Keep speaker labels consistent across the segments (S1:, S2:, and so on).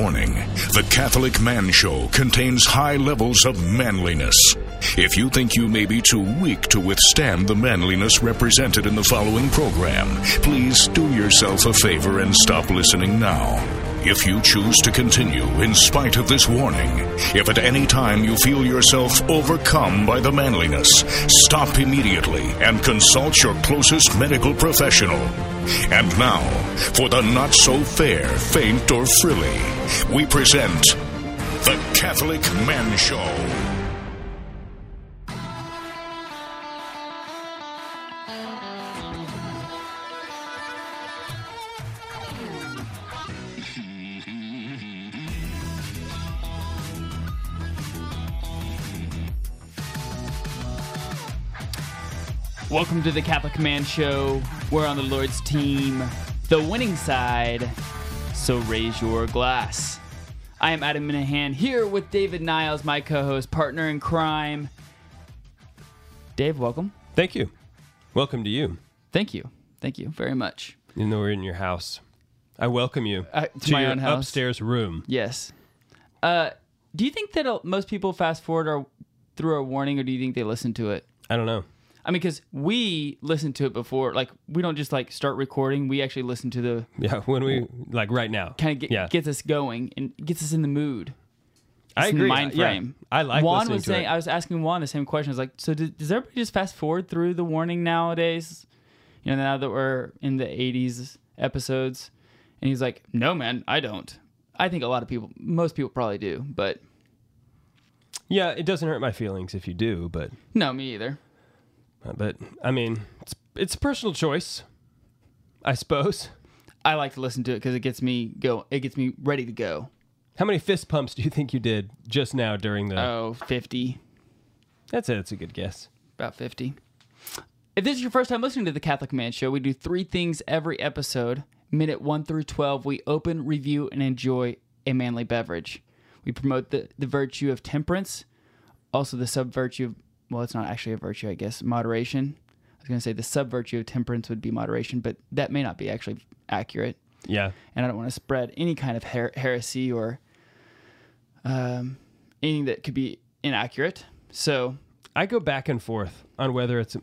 S1: Warning: The Catholic Man Show contains high levels of manliness. If you think you may be too weak to withstand the manliness represented in the following program, please do yourself a favor and stop listening now. If you choose to continue in spite of this warning, if at any time you feel yourself overcome by the manliness, stop immediately and consult your closest medical professional. And now, for the not-so-fair, faint, or frilly, we present The Catholic Man Show.
S2: Welcome to the Catholic Man Show. We're on the Lord's team, the winning side, so raise your glass. I am Adam Minahan here with David Niles, my co-host, partner in crime. Dave, welcome.
S3: Thank you. Welcome to you.
S2: Thank you. Thank you very much.
S3: Even though we're in your house, I welcome you
S2: to my
S3: your
S2: own house.
S3: Upstairs room.
S2: Yes. Do you think that most people fast forward through our warning, or do you think they listen to it?
S3: I don't know.
S2: I mean, because we listen to it before, like, we don't just, like, start recording. We actually listen to the...
S3: Yeah, when we, like, right now.
S2: Kind of gets us going and gets us in the mood.
S3: I agree.
S2: Mind frame.
S3: Yeah, I like
S2: Juan
S3: listening
S2: was
S3: to
S2: saying,
S3: it.
S2: I was asking Juan the same question. I was like, so does everybody just fast forward through the warning nowadays? You know, now that we're in the 80s episodes? And he's like, no, man, I don't. I think most people probably do, but...
S3: Yeah, it doesn't hurt my feelings if you do, but...
S2: No, me either.
S3: But, I mean, it's a personal choice, I suppose.
S2: I like to listen to it because it gets me ready to go.
S3: How many fist pumps do you think you did just now during the...
S2: 50.
S3: That's it. That's a good guess.
S2: About 50. If this is your first time listening to the Catholic Man Show, we do 3 things every episode. Minute 1 through 12, we open, review, and enjoy a manly beverage. We promote the virtue of temperance, also the sub-virtue of... Well, it's not actually a virtue, I guess. Moderation. I was going to say the sub-virtue of temperance would be moderation, but that may not be actually accurate.
S3: Yeah.
S2: And I don't want to spread any kind of heresy or anything that could be inaccurate. So
S3: I go back and forth on whether it's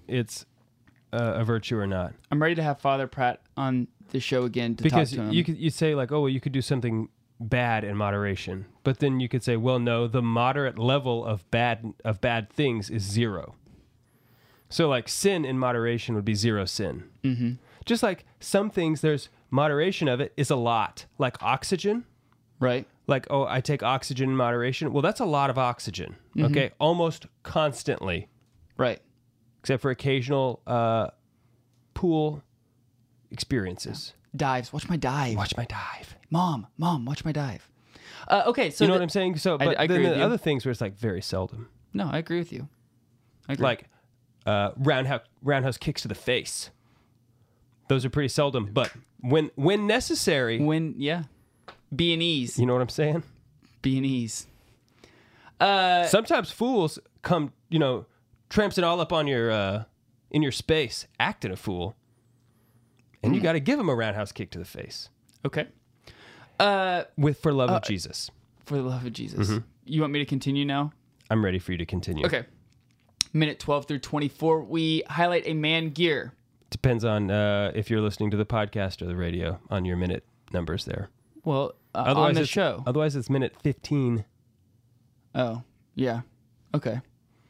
S3: a virtue or not.
S2: I'm ready to have Father Pratt on the show again to
S3: because
S2: talk to him.
S3: you say like, oh, well, you could do something bad in moderation, but then you could say, well, no, the moderate level of bad things is 0. So like sin in moderation would be 0 sin. Mm-hmm. Just like some things, there's moderation of it is a lot, like oxygen.
S2: Right.
S3: Like, oh, I take oxygen in moderation. Well, that's a lot of oxygen. Mm-hmm. Okay, almost constantly.
S2: Right.
S3: Except for occasional pool experiences.
S2: Dives. Watch my dive.
S3: Watch my dive.
S2: Mom, watch my dive. Okay, so...
S3: You know what I'm saying? So, but
S2: I agree
S3: then
S2: with
S3: the
S2: you.
S3: other things where it's like very seldom.
S2: No, I agree with you. I agree.
S3: Like roundhouse kicks to the face. Those are pretty seldom, but when necessary...
S2: B&Es.
S3: You know what I'm saying?
S2: B&Es.
S3: Sometimes fools come, tramps it all up on your in your space, acting a fool. And you got to give them a roundhouse kick to the face.
S2: Okay.
S3: For love of Jesus.
S2: For the love of Jesus. Mm-hmm. You want me to continue now?
S3: I'm ready for you to continue.
S2: Okay. Minute 12 through 24, we highlight a man gear.
S3: Depends on if you're listening to the podcast or the radio on your minute numbers there.
S2: Well, on the show.
S3: Otherwise, it's minute 15.
S2: Oh, yeah. Okay.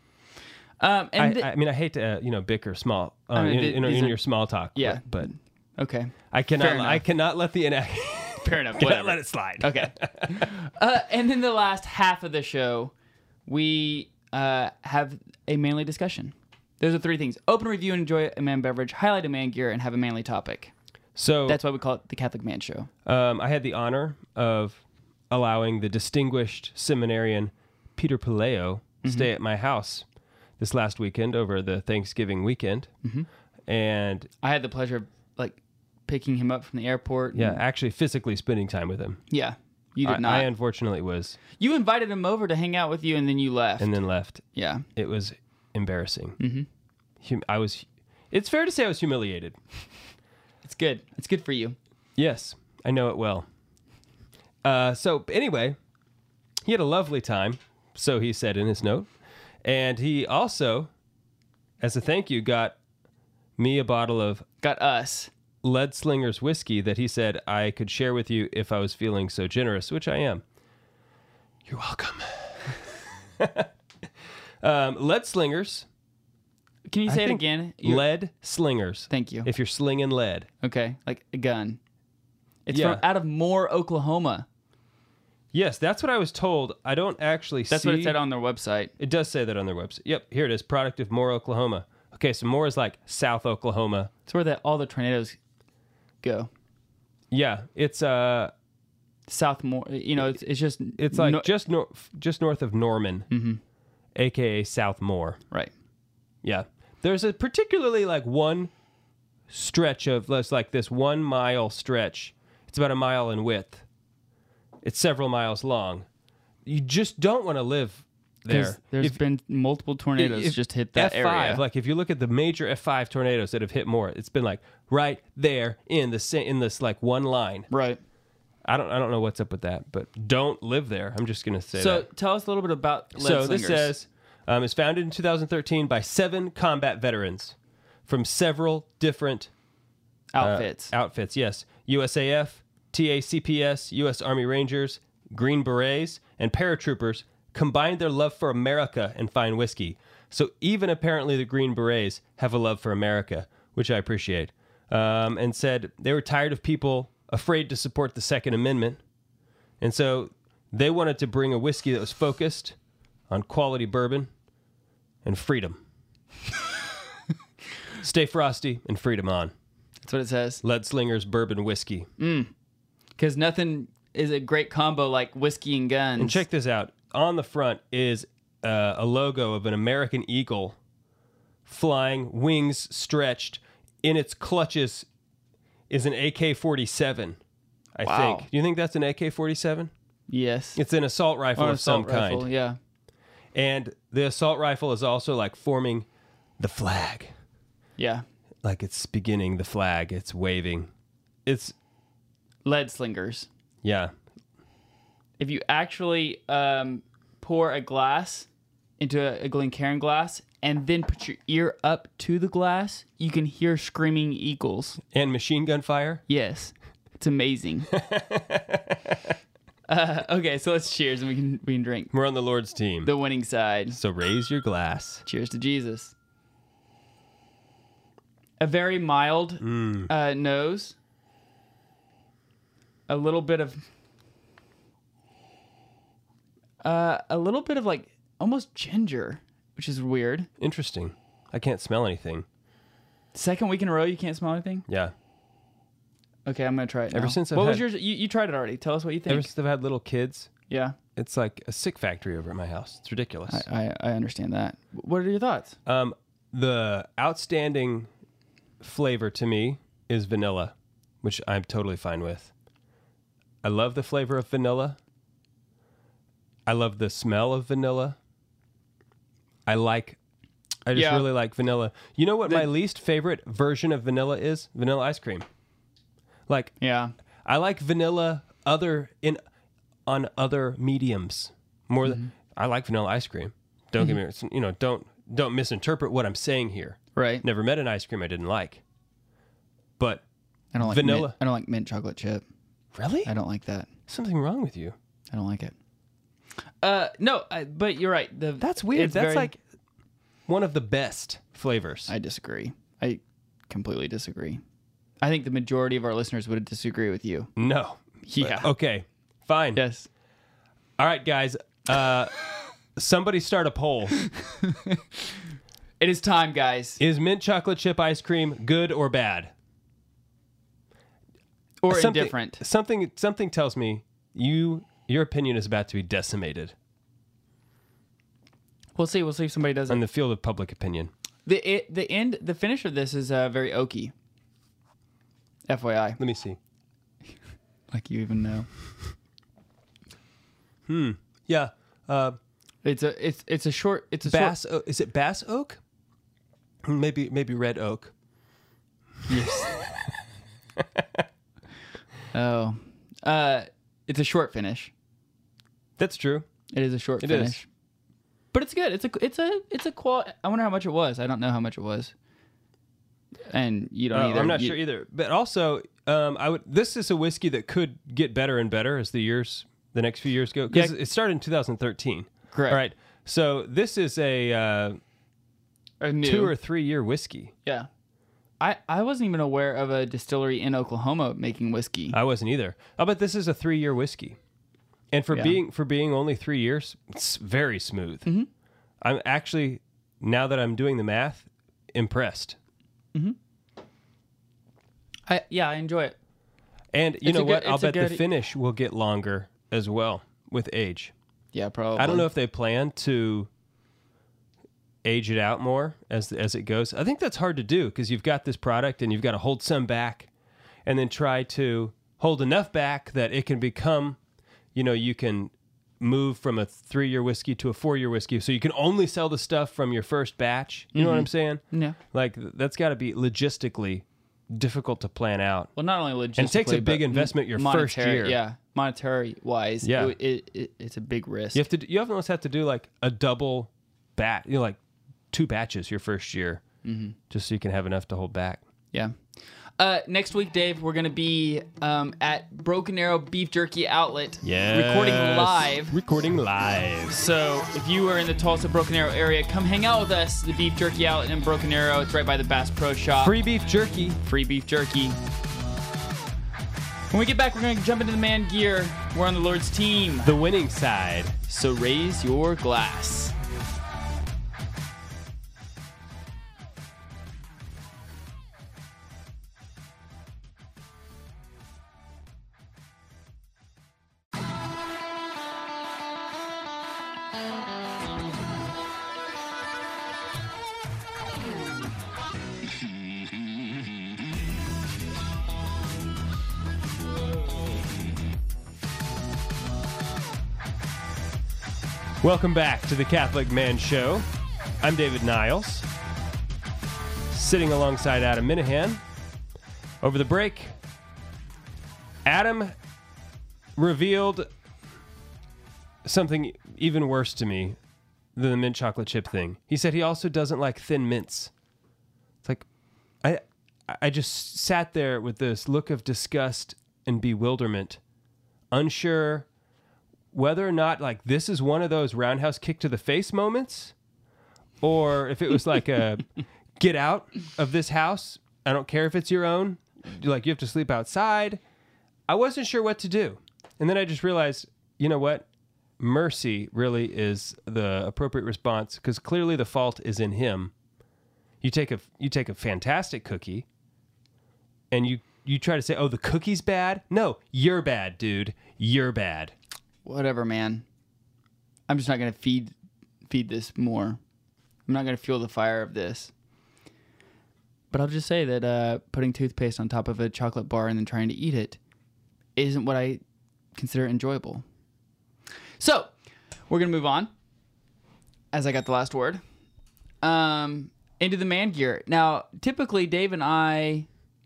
S3: I mean, I hate to, bicker small in your small talk.
S2: Yeah.
S3: But
S2: okay.
S3: I cannot let the
S2: Fair enough.
S3: Cannot let it slide.
S2: Okay. And then the last half of the show, we have a manly discussion. Those are 3 things: open, review, and enjoy a man beverage, highlight a man gear, and have a manly topic.
S3: So
S2: that's why we call it the Catholic Man Show.
S3: I had the honor of allowing the distinguished seminarian Peter Palaio stay at my house this last weekend over the Thanksgiving weekend. Mm-hmm. And
S2: I had the pleasure of picking him up from the airport.
S3: Yeah, actually physically spending time with him.
S2: Yeah, you did not.
S3: I unfortunately was.
S2: You invited him over to hang out with you, and then you left.
S3: And then left.
S2: Yeah.
S3: It was embarrassing. Mm-hmm. It's fair to say I was humiliated.
S2: It's good. It's good for you.
S3: Yes, I know it well. So anyway, he had a lovely time, so he said in his note. And he also, as a thank you, got me a bottle of
S2: Got us.
S3: Lead Slingers whiskey that he said I could share with you if I was feeling so generous, which I am. You're welcome. Lead Slingers.
S2: Can you say it
S3: think
S2: again?
S3: Lead Slingers.
S2: Thank you.
S3: If you're slinging lead.
S2: Okay, like a gun. It's
S3: Yeah.
S2: from out of Moore, Oklahoma.
S3: Yes, that's what I was told. I don't actually
S2: That's
S3: see.
S2: what it said on their website.
S3: It does say that on their website. Yep, here it is. Product of Moore, Oklahoma. Okay, so Moore is like South Oklahoma.
S2: It's where all the tornadoes go.
S3: Yeah, it's
S2: South Moore. You know, it's just
S3: it's like just north of Norman, aka South Moore.
S2: right.
S3: Yeah, there's a particularly like one stretch of like this 1 mile stretch. It's about a mile in width. It's several miles long. You just don't want to live there.
S2: There's been multiple tornadoes just hit that
S3: F5,
S2: area.
S3: like if you look at the major F5 tornadoes that have hit Moore, it's been like right there in this like one line.
S2: right.
S3: I don't know what's up with that, but don't live there. I'm just gonna say
S2: So
S3: that.
S2: tell us a little bit about Lead
S3: So
S2: Slingers.
S3: this says it's founded in 2013 by 7 combat veterans from several different
S2: outfits.
S3: outfits. Yes, USAF, TACPS, U.S. Army Rangers, Green Berets, and paratroopers combined their love for America and fine whiskey. So even apparently the Green Berets have a love for America, which I appreciate. And said they were tired of people afraid to support the Second Amendment. And so they wanted to bring a whiskey that was focused on quality bourbon and freedom. Stay frosty and freedom on.
S2: That's what it says.
S3: Lead Slingers Bourbon Whiskey.
S2: Because nothing is a great combo like whiskey and guns.
S3: And check this out. On the front is a logo of an American eagle flying, wings stretched. In its clutches is an AK-47, I
S2: Wow.
S3: think. Do you think that's an AK-47?
S2: Yes.
S3: It's an assault rifle
S2: Or
S3: of some
S2: assault rifle,
S3: kind.
S2: yeah.
S3: And the assault rifle is also like forming the flag.
S2: Yeah.
S3: Like it's beginning the flag. It's waving. It's,
S2: Lead Slingers.
S3: yeah.
S2: If you actually pour a glass into a Glencairn glass and then put your ear up to the glass, you can hear screaming eagles.
S3: And machine gun fire.
S2: Yes. It's amazing. Okay, so let's cheers and we can drink.
S3: We're on the Lord's team.
S2: The winning side.
S3: So raise your glass.
S2: Cheers to Jesus. A very mild nose. A little bit of like almost ginger, which is weird.
S3: Interesting. I can't smell anything.
S2: Second week in a row, you can't smell anything?
S3: Yeah.
S2: Okay, I'm going to try it now.
S3: Ever since I've
S2: what was
S3: had-
S2: yours? You tried it already. Tell us what you think.
S3: Ever since I've had little kids,
S2: Yeah,
S3: it's like a sick factory over at my house. It's ridiculous.
S2: I understand that. What are your thoughts?
S3: The outstanding flavor to me is vanilla, which I'm totally fine with. I love the flavor of vanilla. I love the smell of vanilla. I just
S2: Yeah.
S3: really like vanilla. You know what my least favorite version of vanilla is? Vanilla ice cream. Like,
S2: Yeah.
S3: I like vanilla on other mediums more than I like vanilla ice cream. Don't get me, don't misinterpret what I'm saying here.
S2: Right.
S3: Never met an ice cream I didn't like. But
S2: I don't like
S3: vanilla.
S2: Mint, I don't like mint chocolate chip.
S3: Really?
S2: I don't like that.
S3: Something wrong with you.
S2: I don't like it. No, but you're right.
S3: That's weird.
S2: it's
S3: That's
S2: very-
S3: like one of the best flavors.
S2: I disagree. I completely disagree. I think the majority of our listeners would disagree with you.
S3: No.
S2: Yeah.
S3: Okay. Fine.
S2: Yes.
S3: All right, guys. Somebody start a poll.
S2: It is time, guys.
S3: Is mint chocolate chip ice cream good or bad?
S2: Or indifferent.
S3: Something tells me your opinion is about to be decimated
S2: We'll see. We'll see if somebody does
S3: in
S2: it.
S3: the field of public opinion.
S2: The finish of this is very oaky. FYI.
S3: Let me see.
S2: Like you even know.
S3: Yeah.
S2: It's a short. It's a
S3: Bass. Is it Bass Oak? Maybe Red Oak.
S2: Yes. Oh. It's a short finish.
S3: That's true.
S2: It is a short
S3: It
S2: finish.
S3: is.
S2: But it's good. It's a quality. I wonder how much it was. I don't know how much it was. And you don't either.
S3: I'm not sure either. But also, this is a whiskey that could get better and better as the next few years go. Because it started in 2013.
S2: Correct.
S3: All right. So this is a
S2: new
S3: 2 or 3 year whiskey.
S2: Yeah. I wasn't even aware of a distillery in Oklahoma making whiskey.
S3: I wasn't either. But this is a 3 year whiskey. And for being only 3 years, it's very smooth. Mm-hmm. I'm actually, now that I'm doing the math, impressed.
S2: Mm-hmm. I enjoy it.
S3: And you know what? I'll bet the finish will get longer as well with age.
S2: Yeah, probably.
S3: I don't know if they plan to age it out more as it goes. I think that's hard to do because you've got this product and you've got to hold some back and then try to hold enough back that it can become, you can move from a 3 year whiskey to a 4 year whiskey. So you can only sell the stuff from your first batch. You know what I'm saying?
S2: Yeah.
S3: Like that's got to be logistically difficult to plan out.
S2: Well, not only logistically,
S3: and it takes a big investment your first year.
S2: Yeah, monetary wise.
S3: Yeah.
S2: It's a big risk.
S3: You almost have to do like a double batch, like 2 batches your first year, just so you can have enough to hold back.
S2: Yeah. Next week, Dave, we're going to be at Broken Arrow Beef Jerky Outlet.
S3: Yes. Recording live.
S2: So if you are in the Tulsa, Broken Arrow area, come hang out with us. The Beef Jerky Outlet in Broken Arrow. It's right by the Bass Pro Shop.
S3: Free beef jerky.
S2: Free beef jerky. When we get back, we're going to jump into the man gear. We're on the Lord's team.
S3: The winning side.
S2: So raise your glass.
S3: Welcome back to the Catholic Man Show. I'm David Niles, sitting alongside Adam Minahan. Over the break, Adam revealed something even worse to me than the mint chocolate chip thing. He said he also doesn't like thin mints. It's like, I just sat there with this look of disgust and bewilderment, unsure whether or not like this is one of those roundhouse kick to the face moments, or if it was like a get out of this house. I don't care if it's your own. Like you have to sleep outside. I wasn't sure what to do. And then I just realized, you know what? Mercy really is the appropriate response because clearly the fault is in him. You take a fantastic cookie and you try to say, oh, the cookie's bad? No, you're bad, dude. You're bad.
S2: Whatever, man. I'm just not going to feed this more. I'm not going to fuel the fire of this. But I'll just say that putting toothpaste on top of a chocolate bar and then trying to eat it isn't what I consider enjoyable. So, we're going to move on, as I got the last word, into the man gear. Now, typically, Dave and I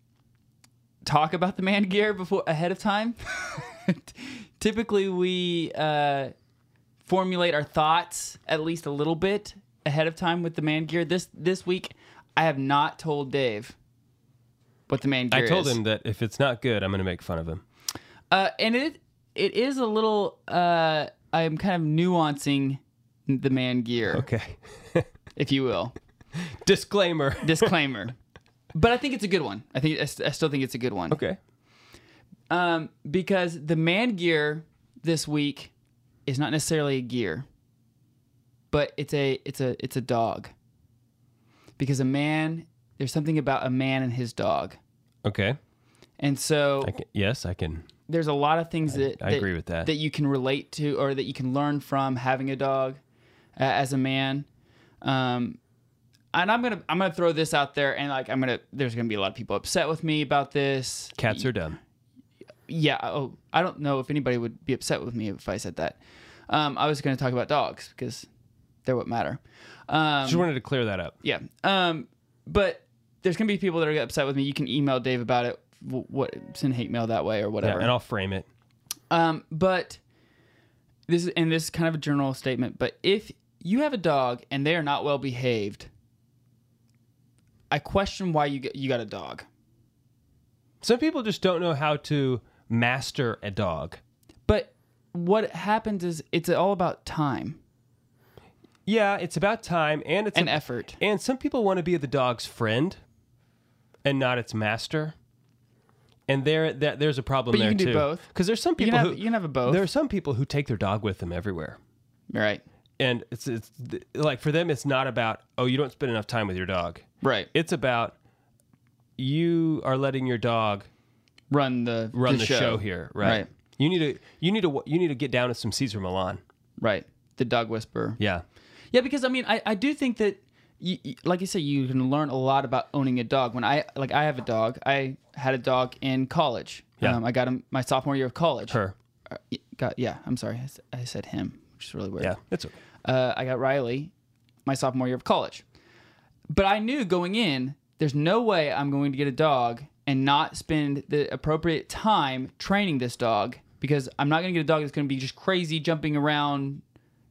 S2: talk about the man gear ahead of time. Typically, we formulate our thoughts at least a little bit ahead of time with the man gear. This week, I have not told Dave what the man gear is.
S3: I told him that if it's not good, I'm going to make fun of him.
S2: And it is a little... I'm kind of nuancing the man gear.
S3: Okay.
S2: If you will.
S3: Disclaimer.
S2: But I think it's a good one. I still think it's a good one.
S3: Okay.
S2: Because the man gear this week is not necessarily a gear, but it's a dog. Because there's something about a man and his dog.
S3: Okay.
S2: And so
S3: I can.
S2: There's a lot of things
S3: I agree with that
S2: you can relate to or that you can learn from having a dog as a man. And I'm gonna throw this out there, and like there's gonna be a lot of people upset with me about this.
S3: Cats are dumb.
S2: Yeah. Oh, I don't know if anybody would be upset with me if I said that. I was going to talk about dogs because they're what matter.
S3: Just wanted to clear that up.
S2: Yeah. But there's going to be people that are upset with me. You can email Dave about it. Send hate mail that way or whatever.
S3: Yeah, and I'll frame it.
S2: But this is kind of a general statement. But if you have a dog and they are not well behaved, I question why you got a dog.
S3: Some people just don't know how to master a dog.
S2: But what happens is it's all about time.
S3: Yeah, it's about time and it's
S2: effort.
S3: And some people want to be the dog's friend and not its master. And there's a problem there too.
S2: But you can do both.
S3: Because there's some
S2: You
S3: people
S2: can have a both.
S3: There are some people who take their dog with them everywhere.
S2: Right.
S3: And it's like for them it's not about, oh, you don't spend enough time with your dog.
S2: Right.
S3: It's about you are letting your dog
S2: run the
S3: show here, right? You need to get down to some Cesar Millan.
S2: Right. The dog whisperer.
S3: Yeah.
S2: Yeah, because I mean, I do think that, like you said, you can learn a lot about owning a dog. When I have a dog. I had a dog in college.
S3: Yeah.
S2: I got him my sophomore year of college.
S3: Her.
S2: I'm sorry. I said him, which is really weird.
S3: Yeah, that's okay.
S2: I got Riley my sophomore year of college. But I knew going in, there's no way I'm going to get a dog and not spend the appropriate time training this dog, because I'm not going to get a dog that's going to be just crazy, jumping around,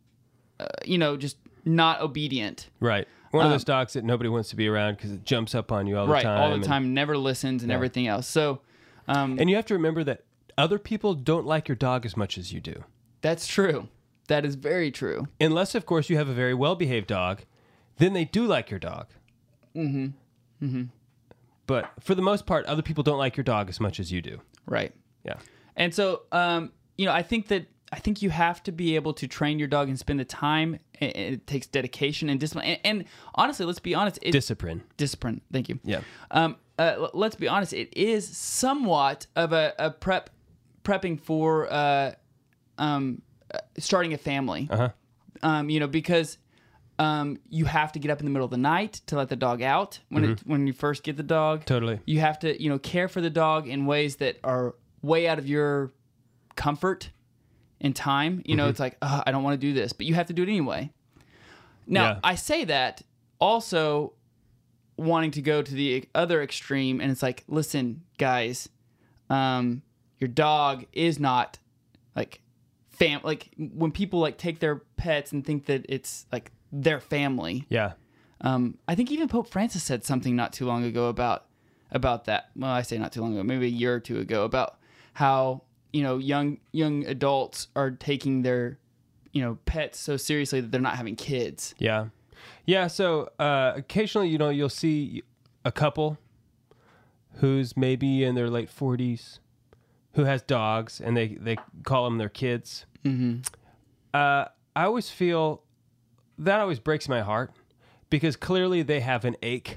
S2: just not obedient.
S3: Right. One of those dogs that nobody wants to be around because it jumps up on you all the time.
S2: Right, all the time, never listens and everything else. So,
S3: and you have to remember that other people don't like your dog as much as you do.
S2: That's true. That is very true.
S3: Unless, of course, you have a very well-behaved dog, then they do like your dog.
S2: Mm-hmm. Mm-hmm.
S3: But for the most part, other people don't like your dog as much as you do.
S2: Right.
S3: Yeah.
S2: And so, I think you have to be able to train your dog and spend the time. It takes dedication and discipline. And honestly, let's be honest.
S3: Discipline.
S2: Discipline. Thank you.
S3: Yeah.
S2: Let's be honest. It is somewhat of a prepping for starting a family.
S3: Uh-huh.
S2: Because you have to get up in the middle of the night to let the dog out when you first get the dog.
S3: Totally.
S2: You have to care for the dog in ways that are way out of your comfort and time. It's like, I don't want to do this, but you have to do it anyway. Now,
S3: Yeah.
S2: I say that also wanting to go to the other extreme, and it's like, listen, guys, your dog is not like like when people like take their pets and think that it's like their family.
S3: Yeah.
S2: I think even Pope Francis said something not too long ago about that. Well, I say not too long ago, maybe a year or two ago, about how young adults are taking their pets so seriously that they're not having kids.
S3: Yeah. Yeah. So occasionally, you'll see a couple who's maybe in their late 40s who has dogs, and they call them their kids.
S2: Mm-hmm.
S3: I always feel that always breaks my heart, because clearly they have an ache,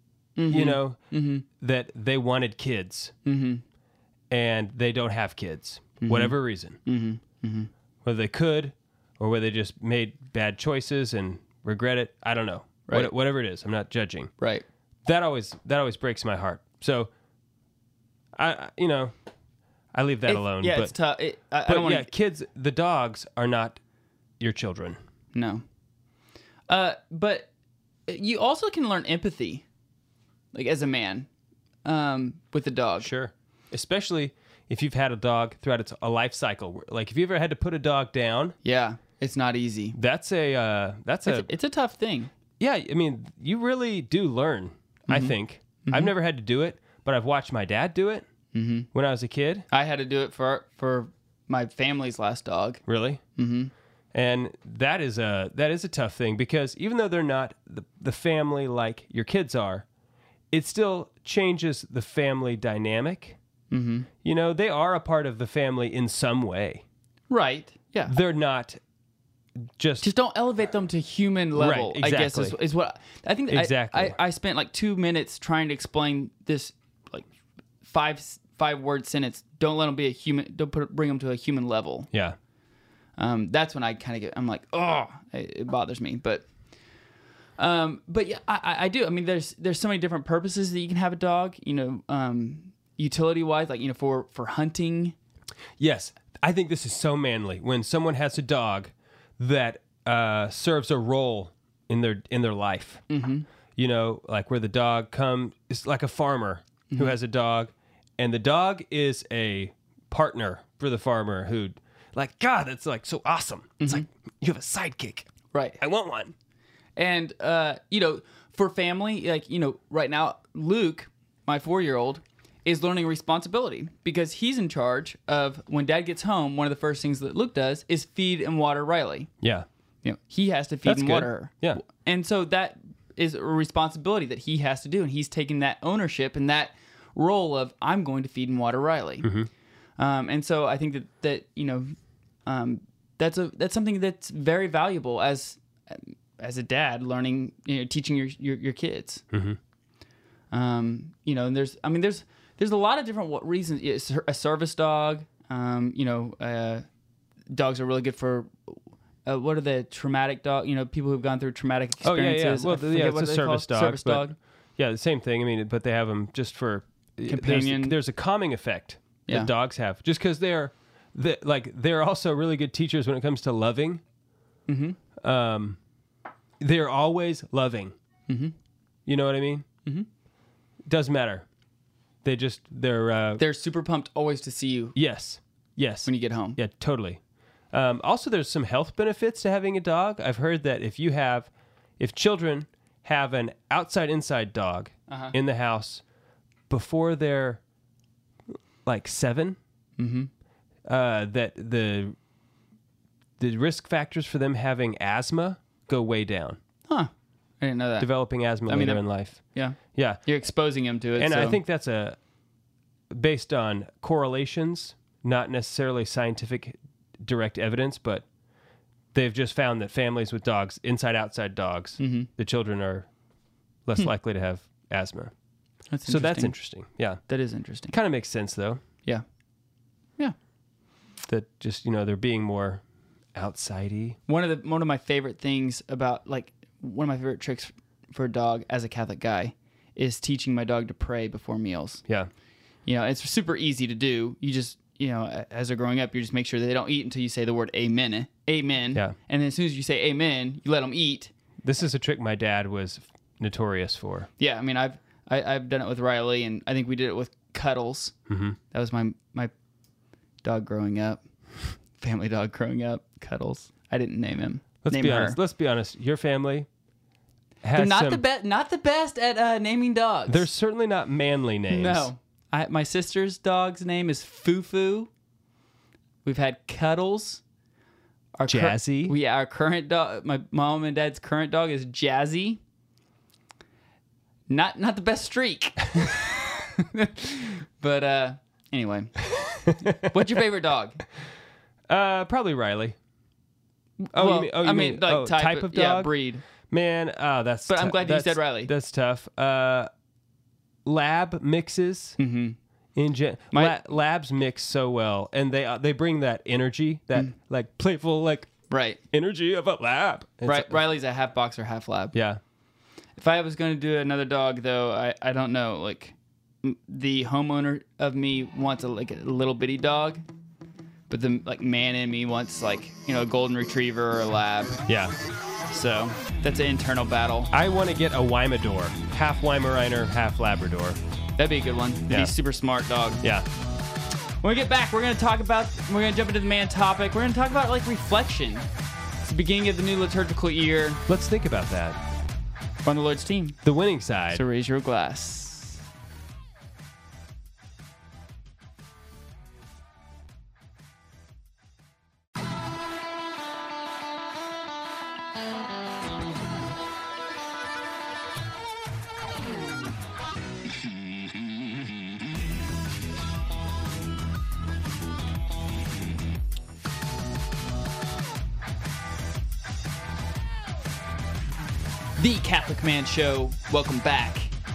S3: that they wanted kids, and they don't have kids, whatever reason, whether they could or whether they just made bad choices and regret it. I don't know.
S2: Right.
S3: Whatever it is, I'm not judging.
S2: Right.
S3: That always breaks my heart. So I leave that alone.
S2: Yeah,
S3: but,
S2: it's tough. I
S3: but
S2: don't want
S3: yeah, kids, the dogs are not your children.
S2: No. But you also can learn empathy, like as a man, with the dog.
S3: Sure. Especially if you've had a dog throughout a life cycle. Like if you ever had to put a dog down.
S2: Yeah, it's not easy.
S3: It's
S2: a tough thing.
S3: Yeah, I mean, you really do learn, I think. I've never had to do it, but I've watched my dad do it when I was a kid.
S2: I had to do it for my family's last dog.
S3: Really? Mm-hmm. And that is a tough thing, because even though they're not the family like your kids are, it still changes the family dynamic. Mm-hmm. They are a part of the family in some way.
S2: Right. Yeah.
S3: They're not just
S2: don't elevate them to human level.
S3: Right, exactly.
S2: I guess is what I think.
S3: Exactly.
S2: I spent like 2 minutes trying to explain this like five word sentence. Don't let them be a human. Bring them to a human level.
S3: Yeah.
S2: That's when I kind of I'm like, oh, it bothers me. But yeah, I do. I mean, there's so many different purposes that you can have a dog. Utility wise, like for hunting.
S3: Yes, I think this is so manly when someone has a dog that serves a role in their life. Mm-hmm. Like where the dog it's like a farmer who has a dog, and the dog is a partner for the farmer who, like, God, that's like so awesome. It's like you have a sidekick.
S2: Right.
S3: I want one.
S2: And, for family, like, right now, Luke, my 4-year-old, is learning responsibility because he's in charge of when Dad gets home. One of the first things that Luke does is feed and water Riley.
S3: Yeah.
S2: He has to feed
S3: That's
S2: and
S3: good.
S2: water her.
S3: Yeah.
S2: And so that is a responsibility that he has to do. And he's taking that ownership and that role of, I'm going to feed and water Riley. And so I think that that's something that's very valuable as a dad, learning, teaching your kids. And there's a lot of different reasons. It's a service dog. Dogs are really good for what are the traumatic dog? People who've gone through traumatic experiences.
S3: Well,
S2: I forget what
S3: it's a
S2: they
S3: service
S2: call it.
S3: dog.
S2: Service dog.
S3: Yeah, the same thing. I mean, but they have them just for
S2: Companion.
S3: There's a calming effect
S2: Yeah.
S3: that dogs have, just because they're also really good teachers when it comes to loving. They're always loving. You know what I mean? Doesn't matter.
S2: They're super pumped always to see you
S3: Yes.
S2: when you get home.
S3: Yeah, totally. Also, there's some health benefits to having a dog. I've heard that if children have an outside-inside dog in the house before they're like 7, that the risk factors for them having asthma go way down.
S2: Huh. I didn't know that.
S3: Developing asthma later in life.
S2: Yeah.
S3: Yeah.
S2: You're exposing them to it.
S3: And
S2: so.
S3: I think that's based on correlations, not necessarily scientific direct evidence, but they've just found that families with dogs, inside-outside dogs, the children are less likely to have asthma.
S2: That's
S3: So that's interesting. Yeah.
S2: That is interesting.
S3: Kind of makes sense, though,
S2: Yeah. Yeah.
S3: that just, they're being more outside-y.
S2: One of my favorite things about, like, one of my favorite tricks for a dog as a Catholic guy is teaching my dog to pray before meals.
S3: Yeah.
S2: It's super easy to do. You just, as they're growing up, you just make sure that they don't eat until you say the word amen. Amen.
S3: Yeah.
S2: And then as soon as you say amen, you let them eat.
S3: This is a trick my dad was notorious for.
S2: Yeah. I mean, I've done it with Riley, and I think we did it with Cuddles. That was my dog growing up. Family dog growing up. Cuddles. I didn't name him.
S3: Let's be honest. Your family has
S2: They're not the best at naming dogs.
S3: They're certainly not manly names.
S2: No. My sister's dog's name is Fufu. We've had Cuddles.
S3: Jazzy.
S2: Our current dog, my mom and dad's current dog is Jazzy. Not the best streak. But anyway. What's your favorite dog?
S3: Probably Riley.
S2: You mean
S3: type of dog?
S2: Yeah, breed.
S3: Man, that's.
S2: But I'm glad you said Riley.
S3: That's tough. Lab mixes. Labs mix so well, and they bring that energy, that like playful, like
S2: right
S3: energy of a lab.
S2: Riley's a half boxer, half lab.
S3: Yeah.
S2: If I was going to do another dog, though, I don't know. Like the homeowner of me wants a little bitty dog. But the man in me wants a golden retriever or a lab.
S3: Yeah.
S2: So that's an internal battle.
S3: I want to get a Weimaraner, half Weimaraner, half Labrador.
S2: That'd be a good one. That'd be a super smart dog.
S3: Yeah.
S2: When we get back, we're going to jump into the man topic. We're going to talk about reflection. It's the beginning of the new liturgical year.
S3: Let's think about that.
S2: We're on the Lord's team.
S3: The winning side.
S2: So raise your glass. The Catholic Man Show. Welcome back.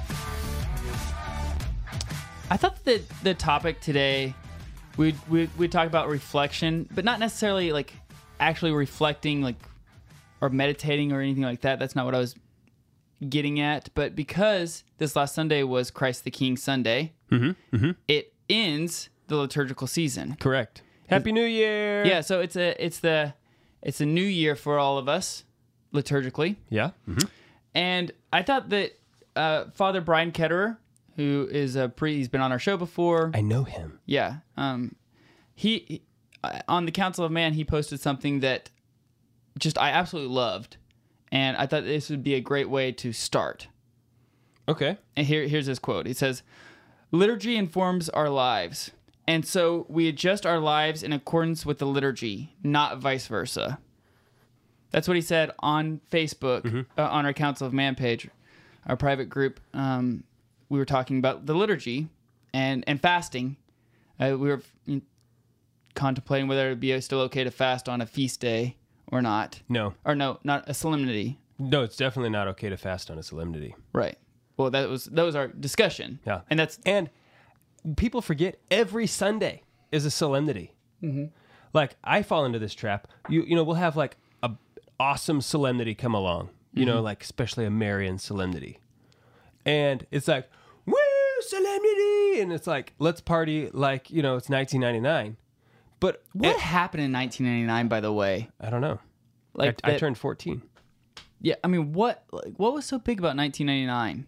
S2: I thought that the topic today, we'd talk about reflection, but not necessarily actually reflecting or meditating or anything like that. That's not what I was getting at. But because this last Sunday was Christ the King Sunday, it ends the liturgical season.
S3: Correct. Happy New Year.
S2: Yeah, so it's a new year for all of us liturgically.
S3: Yeah.
S2: And I thought that Father Brian Ketterer, who is he's been on our show before.
S3: I know him.
S2: Yeah. he on the Council of Man, he posted something that just I absolutely loved, and I thought this would be a great way to start.
S3: Okay.
S2: And here's his quote. He says, "Liturgy informs our lives, and so we adjust our lives in accordance with the liturgy, not vice versa." That's what he said on Facebook, on our Council of Man page, our private group. We were talking about the liturgy and fasting. We were contemplating whether it would be still okay to fast on a feast day or not.
S3: No.
S2: Or no, not a solemnity.
S3: No, it's definitely not okay to fast on a solemnity.
S2: Right. Well, that was our discussion.
S3: Yeah.
S2: And
S3: people forget every Sunday is a solemnity. Mm-hmm. Like, I fall into this trap. You know, we'll have like a awesome solemnity come along. You know, like especially a Marian solemnity. And it's like, woo, solemnity! And it's like, let's party like, you know, it's 1999. But
S2: what happened in 1999, by the way?
S3: I don't know.
S2: Like
S3: I turned 14.
S2: Yeah, I mean, what was so big about 1999?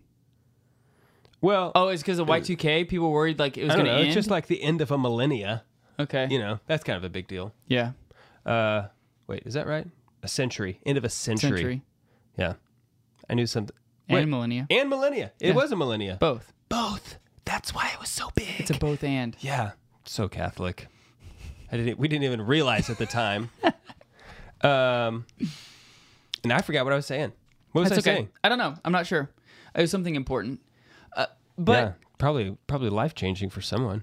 S3: Well,
S2: Oh, it's because of Y2K? People worried like it was
S3: I
S2: going
S3: don't
S2: to
S3: know.
S2: end?
S3: It's just like the end of a millennia.
S2: Okay.
S3: You know, that's kind of a big deal.
S2: Yeah.
S3: Wait, is that right? A century. End of a century. Yeah. I knew something.
S2: And millennia.
S3: And millennia. It was a millennia.
S2: Both.
S3: Both. That's why it was so big.
S2: It's a both and.
S3: Yeah. So Catholic. We didn't even realize at the time. And I forgot what I was saying. What was
S2: That's
S3: I
S2: okay.
S3: saying?
S2: I don't know. I'm not sure. It was something important. But
S3: yeah, probably life-changing for someone.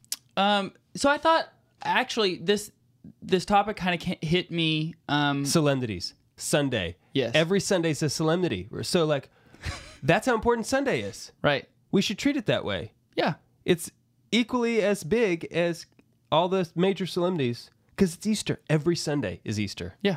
S2: so I thought actually this topic kind of hit me.
S3: Solemnities. Sunday.
S2: Yes.
S3: Every Sunday's a solemnity. So like, that's how important Sunday is.
S2: Right.
S3: We should treat it that way.
S2: Yeah.
S3: It's equally as big as all the major solemnities because it's Easter. Every Sunday is Easter.
S2: Yeah.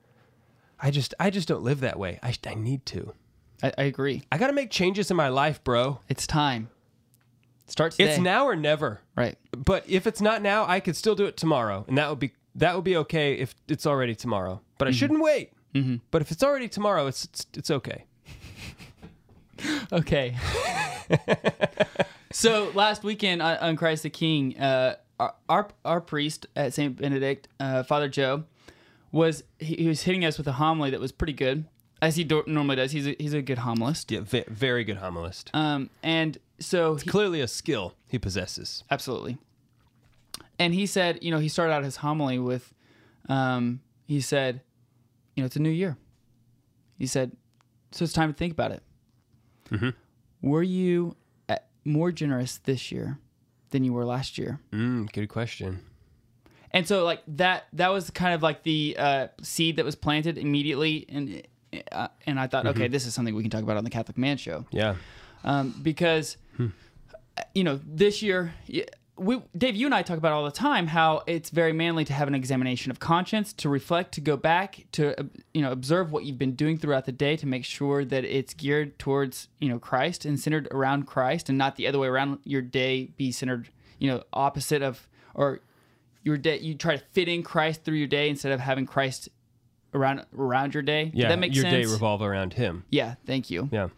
S3: I just don't live that way. I need to.
S2: I agree.
S3: I got to make changes in my life, bro.
S2: It's time. Start today.
S3: It's now or never.
S2: Right.
S3: But if it's not now, I could still do it tomorrow, and that would be okay if it's already tomorrow. But I shouldn't wait. Mm-hmm. But if it's already tomorrow, it's okay.
S2: Okay. So last weekend on Christ the King, our priest at St. Benedict, Father Joe, was hitting us with a homily that was pretty good, as he normally does. He's a good homilist.
S3: Yeah, very good homilist.
S2: And so
S3: it's clearly a skill he possesses.
S2: Absolutely. And he said, he started out his homily with, he said, it's a new year. He said, so it's time to think about it.
S3: Mm-hmm.
S2: Were you more generous this year than you were last year?
S3: Good question.
S2: And so like that was kind of like the seed that was planted immediately. And I thought, okay, this is something we can talk about on the Catholic Man Show.
S3: Yeah.
S2: Because, this year, Dave, you and I talk about all the time how it's very manly to have an examination of conscience, to reflect, to go back, to observe what you've been doing throughout the day, to make sure that it's geared towards Christ and centered around Christ, and not the other way around. Your day be centered, opposite of, or your day you try to fit in Christ through your day instead of having Christ around your day.
S3: Yeah,
S2: Did that make
S3: your
S2: sense?
S3: day revolve around him.
S2: Yeah, thank you.
S3: Yeah.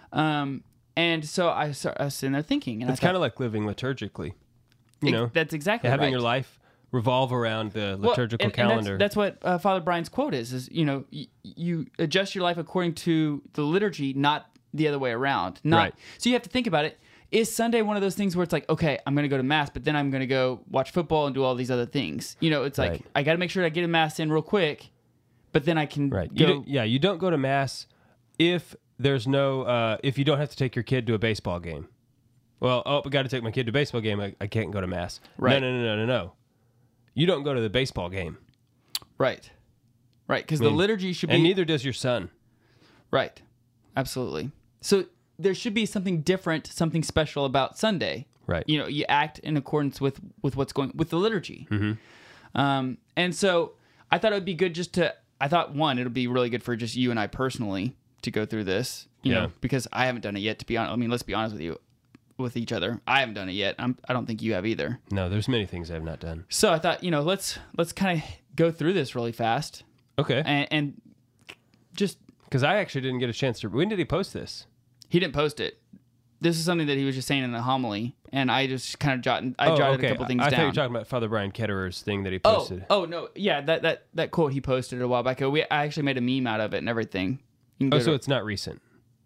S2: And so I was sitting there thinking, and
S3: it's kind of like living liturgically.
S2: That's exactly
S3: having
S2: right.
S3: your life revolve around the liturgical calendar.
S2: That's what Father Brian's quote is you adjust your life according to the liturgy, not the other way around.
S3: Right.
S2: So you have to think about it. Is Sunday one of those things where it's like, okay, I'm going to go to Mass, but then I'm going to go watch football and do all these other things? It's like,
S3: Right.
S2: I got to make sure I get a Mass in real quick, but then I can
S3: Right.
S2: go.
S3: You don't go to Mass if there's no, if you don't have to take your kid to a baseball game. Well, I got to take my kid to a baseball game. I can't go to Mass.
S2: Right.
S3: No. You don't go to the baseball game.
S2: Right. Because the liturgy should be...
S3: And neither does your son.
S2: Right. Absolutely. So there should be something different, something special about Sunday.
S3: Right.
S2: You act in accordance with what's going with the liturgy.
S3: Mm-hmm.
S2: And so I thought it would be good it'll be really good for just you and I personally to go through this, because I haven't done it yet, to be honest. I mean, let's be honest with each other. I haven't done it yet. I don't think you have either.
S3: No, there's many things I have not done.
S2: So I thought, let's kind of go through this really fast.
S3: Okay.
S2: And just...
S3: Because I actually didn't get a chance to... When did he post this?
S2: He didn't post it. This is something that he was just saying in the homily. and I just kind of jotted a couple things
S3: I
S2: down.
S3: thought you were talking about Father Brian Ketterer's thing that he
S2: Oh,
S3: posted.
S2: no, yeah, that quote he posted a while back. I actually made a meme out of it and everything. You can
S3: Oh,
S2: go
S3: so
S2: to-
S3: it's not recent.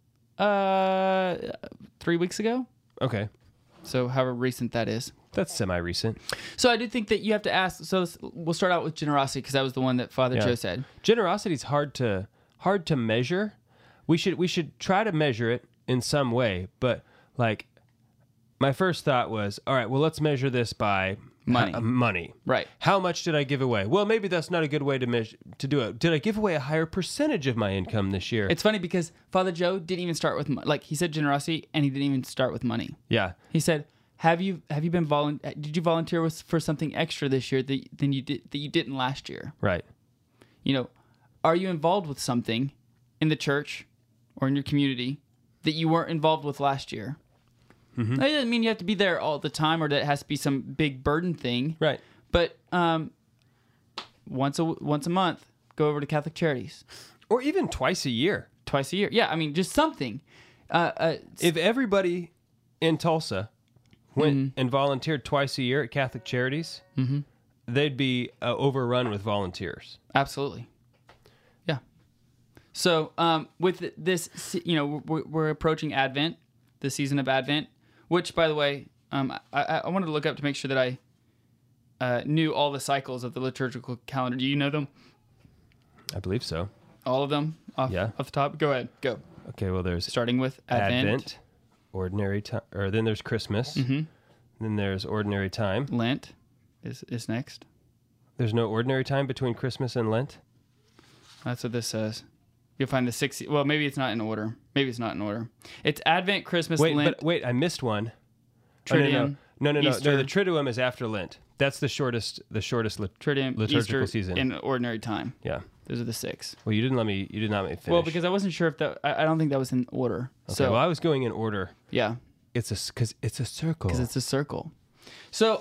S2: 3 weeks ago.
S3: Okay.
S2: So however recent that is.
S3: That's semi-recent.
S2: So I do think that you have to ask. So we'll start out with generosity because that was the one that Father
S3: Yeah.
S2: Joe said.
S3: Generosity is hard to measure. We should try to measure it in some way, but like my first thought was, all right, well, let's measure this by
S2: Money.
S3: money.
S2: Right.
S3: How much did I give away? Well, maybe that's not a good way to do it. Did I give away a higher percentage of my income this year?
S2: It's funny because Father Joe didn't even start with he said generosity, and he didn't even start with money.
S3: Yeah.
S2: He said, "Have you been Did you volunteer for something extra this year that you didn't last year?
S3: Right.
S2: You know, are you involved with something in the church or in your community that you weren't involved with last year?"
S3: Mm-hmm.
S2: That doesn't mean you have to be there all the time or that it has to be some big burden thing.
S3: Right.
S2: But once a month, go over to Catholic Charities.
S3: Or even twice a year.
S2: Twice a year. Yeah, I mean, just something.
S3: If everybody in Tulsa went and volunteered twice a year at Catholic Charities, they'd be overrun with volunteers.
S2: Absolutely. Yeah. So with this, you know, we're approaching Advent, the season of Advent, which, by the way, I wanted to look up to make sure that I knew all the cycles of the liturgical calendar. Do you know them?
S3: I believe so.
S2: All of them? Off the top? Go ahead. Go.
S3: Okay, well, there's
S2: Starting with Advent.
S3: ordinary time, or then there's Christmas. Then there's ordinary time.
S2: Lent is next.
S3: There's no ordinary time between Christmas and Lent?
S2: That's what this says. You'll find the 60. Well, maybe it's not in order. It's Advent, Christmas, Lent.
S3: Wait, I missed one.
S2: Triduum.
S3: No,
S2: Easter.
S3: the Triduum is after Lent. That's the shortest
S2: Triduum,
S3: liturgical
S2: Easter,
S3: season.
S2: in ordinary time.
S3: Yeah.
S2: Those are the 6.
S3: Well, you did not let me finish.
S2: Well, because I wasn't sure if that. I don't think that was in order.
S3: Okay,
S2: So
S3: well, I was going in order.
S2: yeah,
S3: Because it's a circle.
S2: because it's a circle. So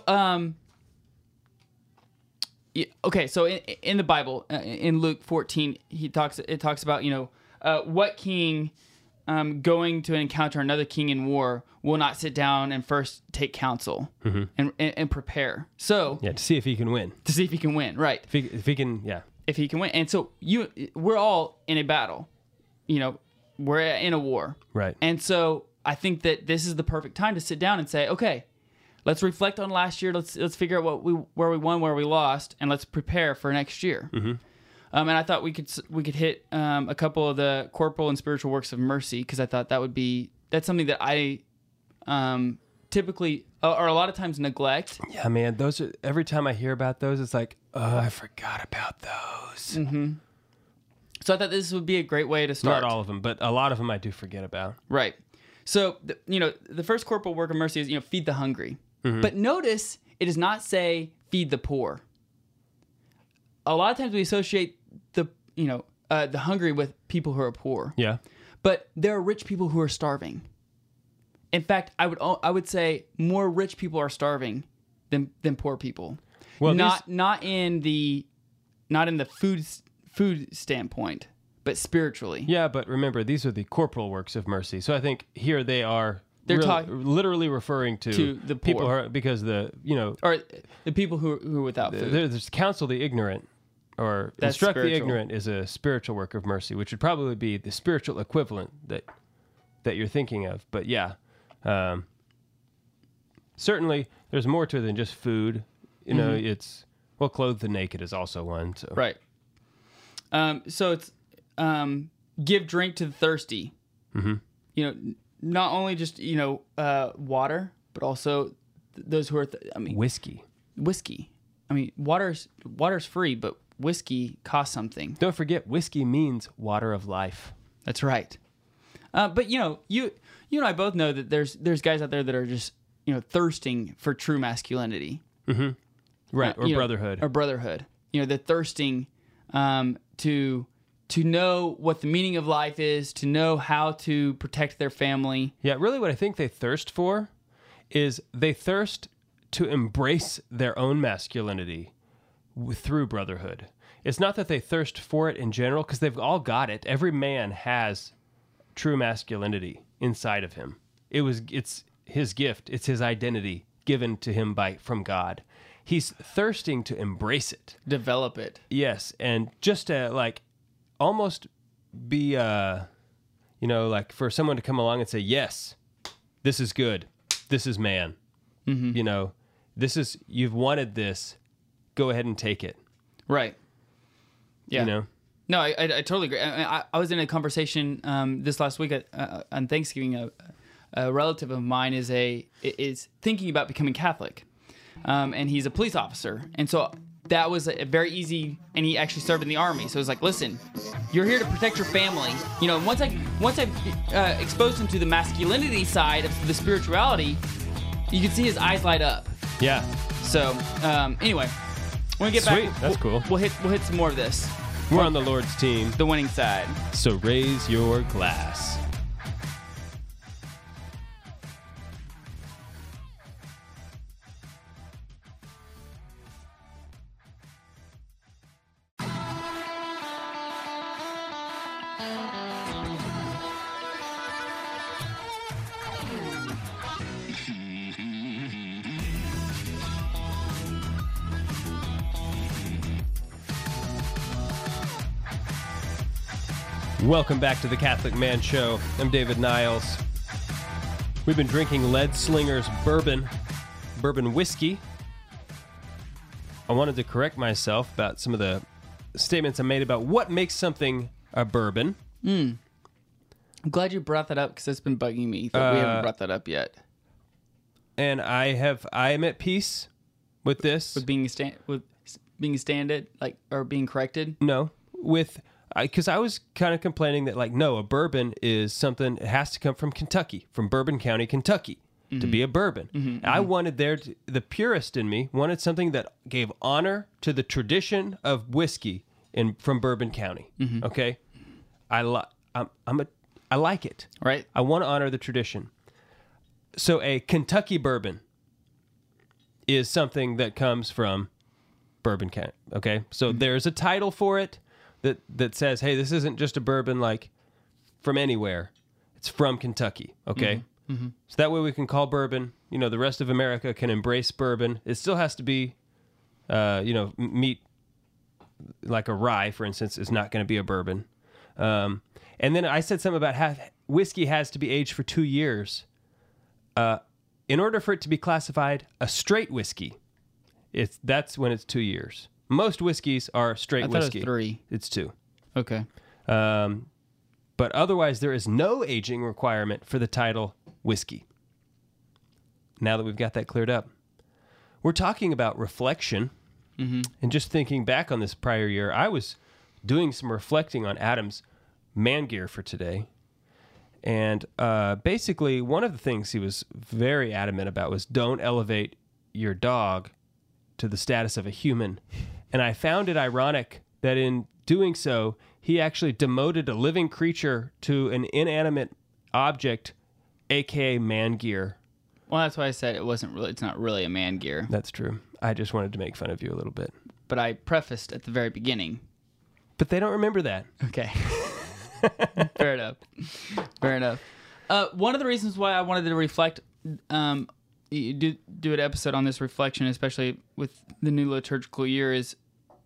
S2: okay. So in the Bible, in Luke 14, it talks about, you know, what king going to encounter another king in war will not sit down and first take counsel and prepare. So
S3: Yeah, to see if he can win.
S2: to see if he can win, right?
S3: If he can, yeah.
S2: If he can win. And so we're all in a battle. You know, we're in a war.
S3: Right.
S2: And so I think that this is the perfect time to sit down and say, okay, let's reflect on last year. Let's figure out where we won, where we lost, and let's prepare for next year. And I thought we could hit a couple of the corporal and spiritual works of mercy, because I thought that's something that I typically or a lot of times neglect.
S3: Yeah, man, those are, every time I hear about those, it's like, oh, I forgot about those.
S2: So I thought this would be a great way to start.
S3: Not all of them, but a lot of them I do forget about.
S2: Right. So, the first corporal work of mercy is, feed the hungry. But notice it does not say feed the poor. A lot of times we associate the hungry with people who are poor.
S3: Yeah.
S2: But there are rich people who are starving. In fact, I would say more rich people are starving than poor people.
S3: Well,
S2: not in the food standpoint, but spiritually.
S3: Yeah, but remember, these are the corporal works of mercy. So I think here they are literally referring to
S2: the
S3: people
S2: poor.
S3: who are, because or
S2: the people who are without food.
S3: there's counsel the ignorant, or
S2: That's
S3: instruct
S2: spiritual.
S3: the ignorant is a spiritual work of mercy, which would probably be the spiritual equivalent that you're thinking of. But yeah, certainly there's more to it than just food. It's, well, clothe the naked is also one. So.
S2: Right. So it's give drink to the thirsty. Not only just water, but also those who are
S3: Whiskey.
S2: whiskey. I mean, water's free, but whiskey costs something.
S3: Don't forget, whiskey means water of life.
S2: That's right. But you and I both know that there's guys out there that are just thirsting for true masculinity.
S3: Right, or brotherhood.
S2: Or brotherhood. They're thirsting to know what the meaning of life is, to know how to protect their family.
S3: Yeah, really what I think they thirst for is they thirst to embrace their own masculinity through brotherhood. It's not that they thirst for it in general, because they've all got it. Every man has true masculinity inside of him. It's his gift. It's his identity given to him from God. He's thirsting to embrace it.
S2: Develop it.
S3: Yes, and just to like almost be like for someone to come along and say, yes, this is good. This is man. Mm-hmm. You've wanted this. Go ahead and take it.
S2: Right. Yeah. No, I totally agree. I was in a conversation this last week on Thanksgiving. A relative of mine is thinking about becoming Catholic, and he's a police officer, and so that was a very easy. And he actually served in the army, so it was like, listen, you're here to protect your family. Once I exposed him to the masculinity side of the spirituality, you could see his eyes light up.
S3: Yeah.
S2: So anyway, when we get
S3: Sweet.
S2: back,
S3: That's cool.
S2: We'll hit some more of this.
S3: We're on the Lord's team.
S2: The winning side.
S3: So raise your glass. Welcome back to the Catholic Man Show. I'm David Niles. We've been drinking Lead Slinger's bourbon whiskey. I wanted to correct myself about some of the statements I made about what makes something a bourbon.
S2: I'm glad you brought that up because it's been bugging me that we haven't brought that up yet.
S3: And I am at peace with this.
S2: With being standard, or being corrected.
S3: No, because I was kind of complaining that, no, a bourbon is something, it has to come from Kentucky, from Bourbon County, Kentucky, to be a bourbon. Mm-hmm. I wanted the purist in me wanted something that gave honor to the tradition of whiskey from Bourbon County. Mm-hmm. Okay? I like it.
S2: Right.
S3: I want to honor the tradition. So a Kentucky bourbon is something that comes from Bourbon County. Okay? So there's a title for it. That says, hey, this isn't just a bourbon from anywhere. It's from Kentucky, okay? Mm-hmm. Mm-hmm. So that way we can call bourbon, the rest of America can embrace bourbon. It still has to be, meat, like a rye, for instance, is not going to be a bourbon. And then I said something about how whiskey has to be aged for 2 years. In order for it to be classified a straight whiskey, that's when it's 2 years. Most whiskeys are straight whiskey.
S2: It was 3.
S3: It's 2.
S2: Okay.
S3: But otherwise, there is no aging requirement for the title whiskey. Now that we've got that cleared up. We're talking about reflection. Mm-hmm. And just thinking back on this prior year, I was doing some reflecting on Adam's man gear for today. And basically, one of the things he was very adamant about was don't elevate your dog to the status of a human. And I found it ironic that in doing so, he actually demoted a living creature to an inanimate object, aka man gear.
S2: Well, that's why I said it's not really a man gear.
S3: That's true. I just wanted to make fun of you a little bit.
S2: But I prefaced at the very beginning.
S3: But they don't remember that.
S2: Okay. Fair enough. Fair enough. One of the reasons why I wanted to reflect, do an episode on this reflection, especially with the new liturgical year, is,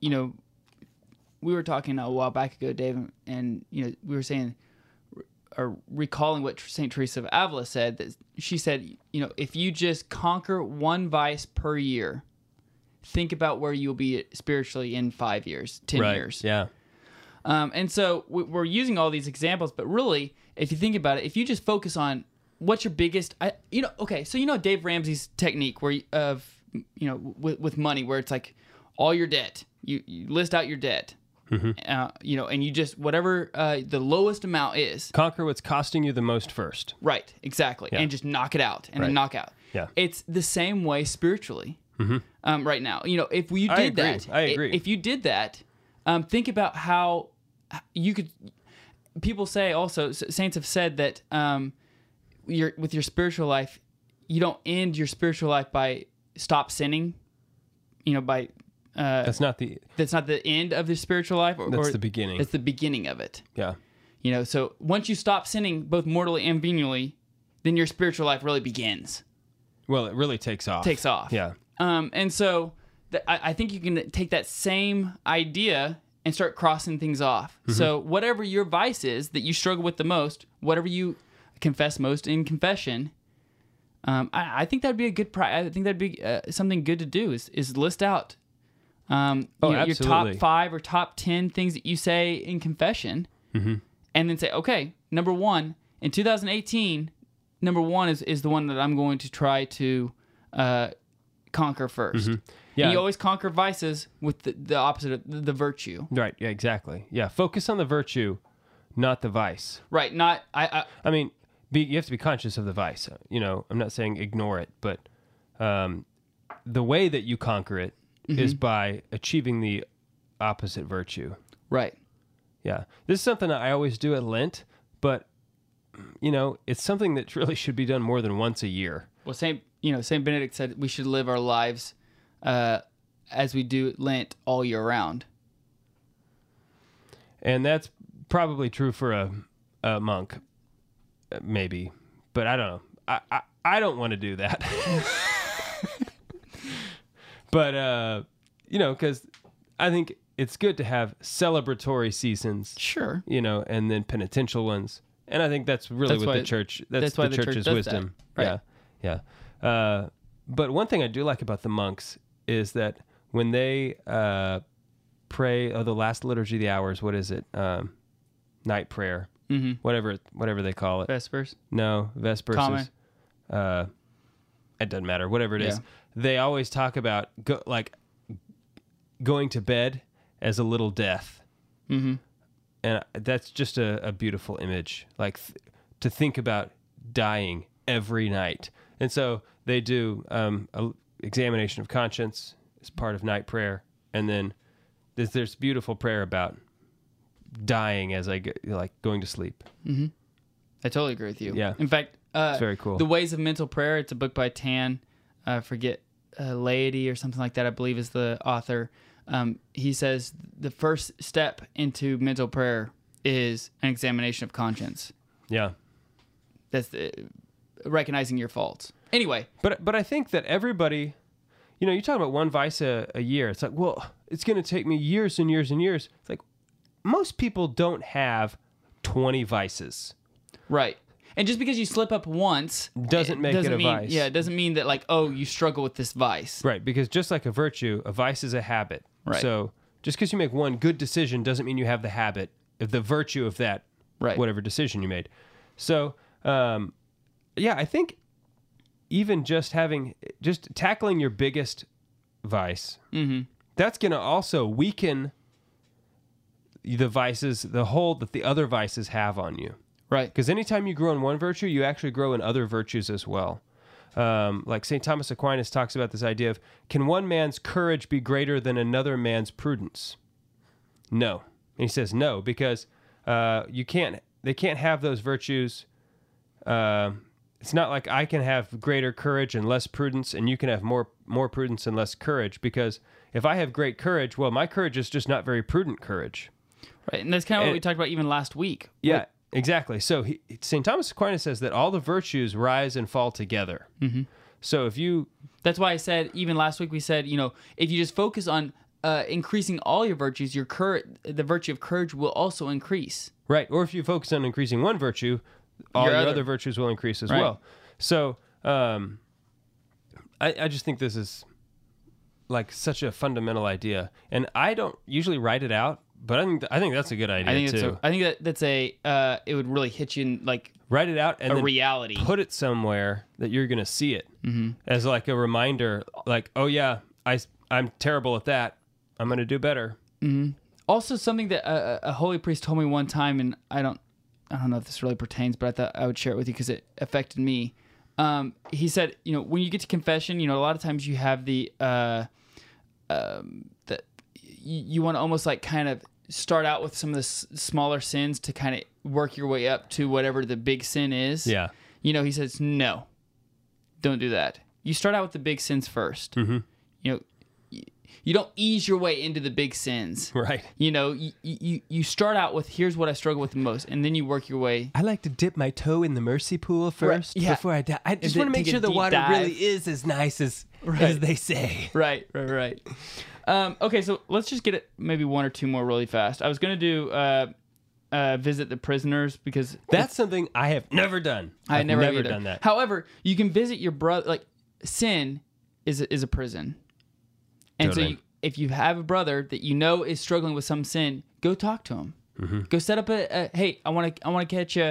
S2: we were talking a while back ago, Dave, and we were saying, or recalling what St. Teresa of Avila said, that she said, if you just conquer one vice per year, think about where you'll be spiritually in 5 years, 10 years.
S3: Yeah.
S2: And so we're using all these examples, but really, if you think about it, if you just focus on what's your biggest, so Dave Ramsey's technique with money, where it's like all your debt, you list out your debt, mm-hmm. And you just, whatever the lowest amount is.
S3: Conquer what's costing you the most first.
S2: Right, exactly. Yeah. And just knock it out, and then knock out.
S3: Yeah.
S2: It's the same way spiritually right now. If you did that,
S3: I agree.
S2: If you did that, think about how you could, people say also, saints have said that with your spiritual life, you don't end your spiritual life by stop sinning, that's not the end of the spiritual life.
S3: That's the beginning.
S2: It's the beginning of it.
S3: Yeah.
S2: So once you stop sinning, both mortally and venially, then your spiritual life really begins.
S3: Well, it really takes off. Yeah.
S2: And so I think you can take that same idea and start crossing things off.
S3: Mm-hmm.
S2: So whatever your vice is that you struggle with the most, whatever you confess most in confession, I think that'd be a good. I think that'd be something good to do. Is list out, your top 5 or top 10 things that you say in confession, and then say, okay, number 1 in 2018. Number 1 is the one that I'm going to try to conquer first.
S3: Yeah.
S2: And you always conquer vices with the opposite of the virtue.
S3: Right. Yeah. Exactly. Yeah. Focus on the virtue, not the vice.
S2: Right. Not
S3: I mean, you have to be conscious of the vice. I'm not saying ignore it, but the way that you conquer it is by achieving the opposite virtue.
S2: right.
S3: Yeah. This is something that I always do at Lent, but it's something that really should be done more than once a year.
S2: Well, Saint Benedict said we should live our lives as we do Lent all year round.
S3: And that's probably true for a monk, maybe, but I don't know. I don't want to do that. But, because I think it's good to have celebratory seasons.
S2: Sure.
S3: And then penitential ones. And I think that's really what the church, that's the church's wisdom.
S2: Right.
S3: Yeah. But one thing I do like about the monks is that when they pray, the last liturgy of the hours, what is it? Night prayer, whatever they call it.
S2: Vespers?
S3: No, Vespers
S2: Common.
S3: is, it doesn't matter, whatever it is.
S2: Yeah.
S3: They always talk about going to bed as a little death. Mm-hmm. And that's just a beautiful image, to think about dying every night. And so they do a examination of conscience as part of night prayer, and then there's beautiful prayer about dying as I get, going to sleep.
S2: Mm-hmm. I totally agree with you.
S3: Yeah.
S2: In fact,
S3: it's very cool.
S2: The Ways of Mental Prayer, it's a book by Tan, forget Laity or something like that, I believe is the author. He says the first step into mental prayer is an examination of conscience.
S3: Yeah.
S2: That's recognizing your faults. Anyway.
S3: But I think that everybody, you talk about one vice a year. It's like, well, it's going to take me years and years and years. It's like, most people don't have 20 vices.
S2: Right. And just because you slip up once
S3: doesn't make it a vice.
S2: Yeah, it doesn't mean that you struggle with this vice.
S3: Right, because just like a virtue, a vice is a habit.
S2: Right.
S3: So just because you make one good decision doesn't mean you have the habit of the virtue of that whatever decision you made. So, I think even just tackling your biggest vice, that's going to also weaken the vices, the hold that the other vices have on you.
S2: Right.
S3: Because anytime you grow in one virtue, you actually grow in other virtues as well. Like St. Thomas Aquinas talks about this idea of, can one man's courage be greater than another man's prudence? No. And he says no, because they can't have those virtues. It's not like I can have greater courage and less prudence, and you can have more prudence and less courage, because if I have great courage, well, my courage is just not very prudent courage.
S2: Right, and that's kind of what we talked about even last week.
S3: Yeah. Exactly. So St. Thomas Aquinas says that all the virtues rise and fall together. Mm-hmm. So
S2: that's why I said, even last week we said, if you just focus on increasing all your virtues, the virtue of courage will also increase.
S3: Right. Or if you focus on increasing one virtue, all your other virtues will increase as well. So I just think this is such a fundamental idea, and I don't usually write it out. But I think that's a good idea too.
S2: I think that's it would really hit you in
S3: write it out and then
S2: reality.
S3: Put it somewhere that you're going to see it as a reminder. Oh yeah, I'm terrible at that. I'm going to do better.
S2: Mm-hmm. Also, something that a holy priest told me one time, and I don't know if this really pertains, but I thought I would share it with you because it affected me. He said, when you get to confession, a lot of times you have the you want to almost kind of start out with some of the smaller sins to kind of work your way up to whatever the big sin is.
S3: Yeah.
S2: He says, no, don't do that. You start out with the big sins first. Mm-hmm. you don't ease your way into the big sins.
S3: Right.
S2: You know, you start out with here's what I struggle with the most, and then you work your way.
S3: I like to dip my toe in the mercy pool first
S2: yeah.
S3: before I die. I just
S2: then
S3: want to make
S2: take a
S3: sure the
S2: deep
S3: water
S2: dive.
S3: really is as nice as they say.
S2: Right. Okay, so let's just get it maybe one or two more really fast. I was gonna do visit the prisoners because
S3: That's something I have never done.
S2: I
S3: I've
S2: never
S3: never
S2: either.
S3: done that.
S2: However, you can visit your brother. Like sin is a prison, and
S3: Totally.
S2: so if you have a brother that you know is struggling with some sin, go talk to him.
S3: Mm-hmm.
S2: Go set up a hey, I want to catch you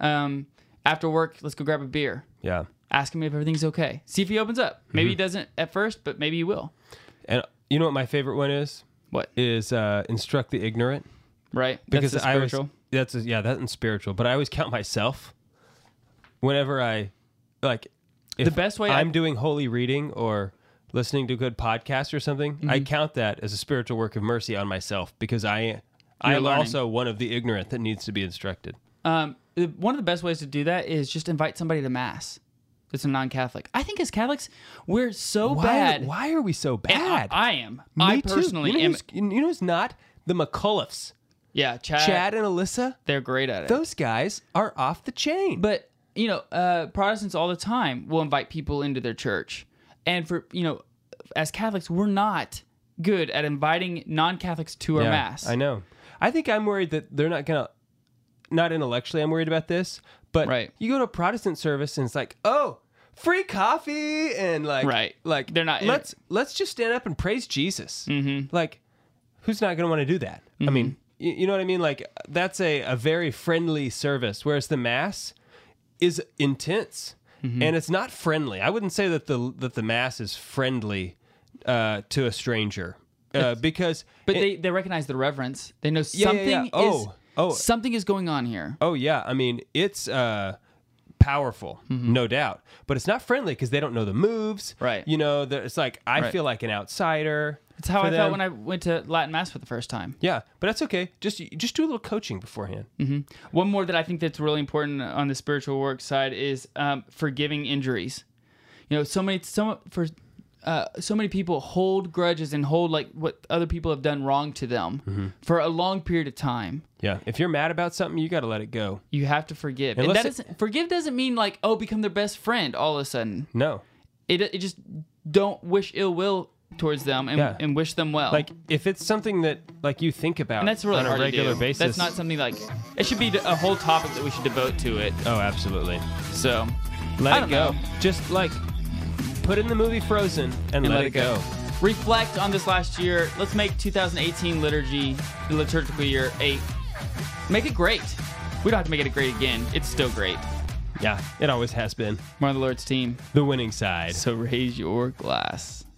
S2: after work. Let's go grab a beer.
S3: Yeah.
S2: Ask him if everything's okay. See if he opens up. Maybe he doesn't at first, but maybe he will.
S3: And you know what my favorite one is?
S2: What?
S3: Is instruct the ignorant.
S2: Right?
S3: Because
S2: that's the
S3: I always,
S2: spiritual.
S3: that's spiritual. But I always count myself whenever I like. If
S2: The best way
S3: I'm doing holy reading or listening to a good podcast or something, I count that as a spiritual work of mercy on myself because I am
S2: learning.
S3: also one of the ignorant that needs to be instructed.
S2: One of the best ways to do that is just invite somebody to mass that's a non-Catholic. I think as Catholics, we're so bad.
S3: Why are we so
S2: And
S3: bad?
S2: I am.
S3: Me
S2: I
S3: too.
S2: personally am.
S3: You know who's not? The McCulloughs.
S2: Yeah,
S3: Chad and Alyssa.
S2: They're great at it.
S3: Those guys are off the chain.
S2: But, you know, Protestants all the time will invite people into their church. And for, you know, as Catholics, we're not good at inviting non-Catholics to our mass.
S3: I know. I think I'm worried that they're not going to, not intellectually I'm worried about this, but
S2: Right.
S3: you go to a Protestant service and it's like, oh, free coffee and like,
S2: Right.
S3: like
S2: They're not-
S3: let's just stand up and praise Jesus. Mm-hmm. Like, who's not going to want to do that?
S2: Mm-hmm.
S3: I mean, you know what I mean? Like, that's a very friendly service, whereas the Mass is intense
S2: Mm-hmm.
S3: and it's not friendly. I wouldn't say that the Mass is friendly to a stranger because
S2: But they recognize the reverence. They know
S3: Yeah,
S2: something
S3: yeah, yeah.
S2: something is going on here.
S3: Oh yeah, I mean it's powerful, no doubt, but it's not friendly because they don't know the moves.
S2: Right.
S3: You know, it's like I
S2: Right.
S3: feel like an outsider.
S2: It's how
S3: for
S2: I
S3: them.
S2: felt when I went to Latin Mass for the first time.
S3: Yeah, but that's okay. Just do a little coaching beforehand.
S2: One more that I think that's really important on the spiritual work side is forgiving injuries. You know, so many people hold grudges and hold like what other people have done wrong to them for a long period of time.
S3: Yeah, if you're mad about something, you got to let it go.
S2: You have to forgive. And
S3: Unless
S2: that doesn't, forgive doesn't mean like, oh, become their best friend all of a sudden.
S3: No,
S2: It just don't wish ill will towards them and wish them well.
S3: like if it's something that like you think about
S2: and that's really
S3: on a
S2: hard
S3: regular
S2: to do.
S3: basis.
S2: That's not something like it should be a whole topic that we should devote to it.
S3: Oh, absolutely.
S2: So I
S3: Let it
S2: don't
S3: go.
S2: know.
S3: Just like put in the movie Frozen and let it go.
S2: Reflect on this last year. Let's make 2018 the liturgical year, make it great. We don't have to make it great again. It's still great.
S3: Yeah, it always has been.
S2: We're on the Lord's team.
S3: The winning side.
S2: So raise your glass.